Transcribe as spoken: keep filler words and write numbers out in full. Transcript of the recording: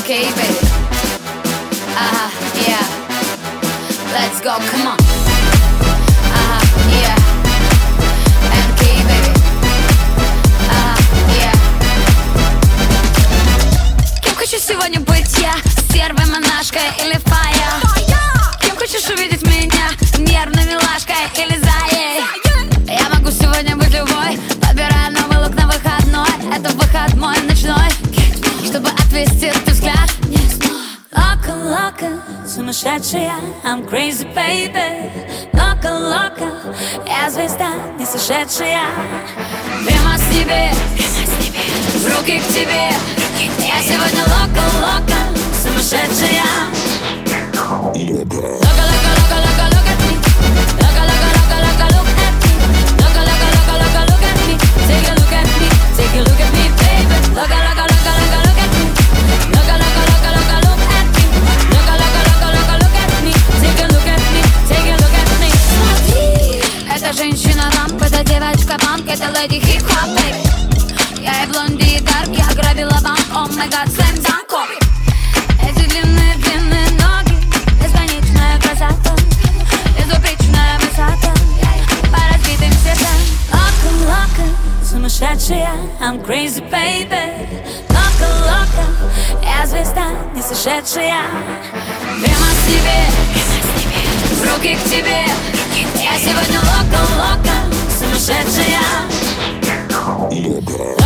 кей, baby. Ага, yeah. Let's go, come on. Ага, yeah. эм кей, baby. Ага, yeah. Кем хочу сегодня быть я? Стервой, монашкой или фая? Кем хочешь увидеть меня? Нервной милашкой или заей? Я могу сегодня быть любой. Подбираю новый лук на выходной. Это выход мой ночной, чтобы отвести твой взгляд. Лока, лока, сумасшедшая, I'm crazy, baby. Лока, лока, я звезда, не сошедшая. Прямо с небес, в руки к тебе. Я сегодня лока, лока, сумасшедшая. Loca, loca, loca, loca, look at me. Loca, loca, loca, loca, look at me. Loca, loca, loca, loca, look at me. Take a look at me, take a look at me, baby. Loca, loca, loca, loca, look at me. Loca, loca, loca, loca, look at me. Loca, loca, loca, loca, look at me. Take a look at me, take a look at me. Смотри, это женщина-рамп, это девочка-панк, это леди хип-хоп, baby. Я и блонди, и дарк, я грабила банк, о май гад, слэм данк, коби. Эти длинные-длинные ноги, бесконечная красота, безупречная высота, по разбитым сердцам. Лока, лока, сумасшедшая, I'm crazy, baby. Лока, лока, я звезда, не сошедшая. Прямо с небес, в руки к тебе. Я сегодня лока, лока, сумасшедшая.